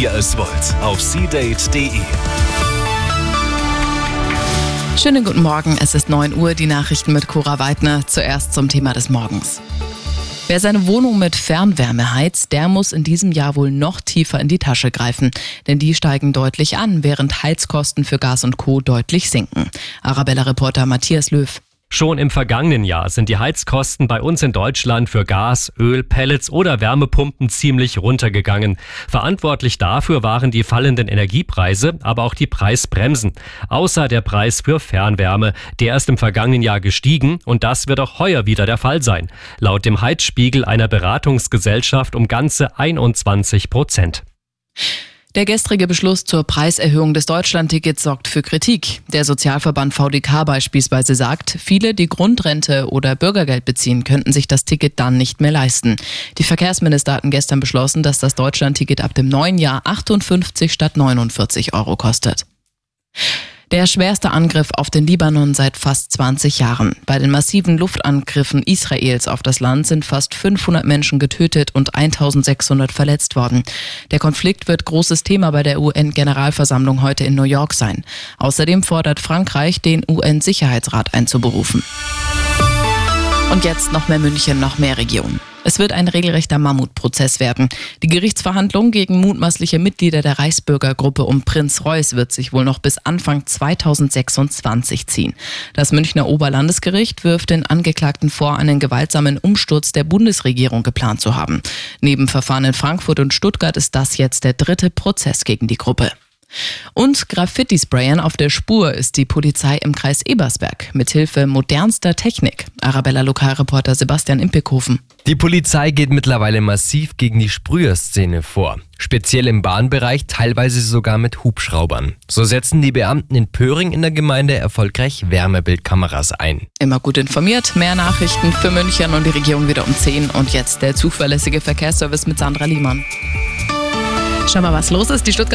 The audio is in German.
ihr es wollt, auf seadate.de. Schönen guten Morgen, es ist 9 Uhr, die Nachrichten mit Cora Weidner. Zuerst zum Thema des Morgens. Wer seine Wohnung mit Fernwärme heizt, der muss in diesem Jahr wohl noch tiefer in die Tasche greifen. Denn die steigen deutlich an, während Heizkosten für Gas und Co. deutlich sinken. Arabella-Reporter Matthias Löw. Schon im vergangenen Jahr sind die Heizkosten bei uns in Deutschland für Gas, Öl, Pellets oder Wärmepumpen ziemlich runtergegangen. Verantwortlich dafür waren die fallenden Energiepreise, aber auch die Preisbremsen. Außer der Preis für Fernwärme, der ist im vergangenen Jahr gestiegen und das wird auch heuer wieder der Fall sein. Laut dem Heizspiegel einer Beratungsgesellschaft um ganze 21%. Der gestrige Beschluss zur Preiserhöhung des Deutschlandtickets sorgt für Kritik. Der Sozialverband VDK beispielsweise sagt, viele, die Grundrente oder Bürgergeld beziehen, könnten sich das Ticket dann nicht mehr leisten. Die Verkehrsminister hatten gestern beschlossen, dass das Deutschlandticket ab dem neuen Jahr 58 statt 49 Euro kostet. Der schwerste Angriff auf den Libanon seit fast 20 Jahren. Bei den massiven Luftangriffen Israels auf das Land sind fast 500 Menschen getötet und 1600 verletzt worden. Der Konflikt wird großes Thema bei der UN-Generalversammlung heute in New York sein. Außerdem fordert Frankreich, den UN-Sicherheitsrat einzuberufen. Und jetzt noch mehr München, noch mehr Region. Es wird ein regelrechter Mammutprozess werden. Die Gerichtsverhandlung gegen mutmaßliche Mitglieder der Reichsbürgergruppe um Prinz Reuß wird sich wohl noch bis Anfang 2026 ziehen. Das Münchner Oberlandesgericht wirft den Angeklagten vor, einen gewaltsamen Umsturz der Bundesregierung geplant zu haben. Neben Verfahren in Frankfurt und Stuttgart ist das jetzt der dritte Prozess gegen die Gruppe. Und Graffiti-Sprayern auf der Spur ist die Polizei im Kreis Ebersberg. Mithilfe modernster Technik. Arabella-Lokalreporter Sebastian Impekhofen. Die Polizei geht mittlerweile massiv gegen die Sprüherszene vor. Speziell im Bahnbereich, teilweise sogar mit Hubschraubern. So setzen die Beamten in Pöhring in der Gemeinde erfolgreich Wärmebildkameras ein. Immer gut informiert. Mehr Nachrichten für München und die Region wieder um 10. Und jetzt der zuverlässige Verkehrsservice mit Sandra Liemann. Schau mal, was los ist. Die Stuttgart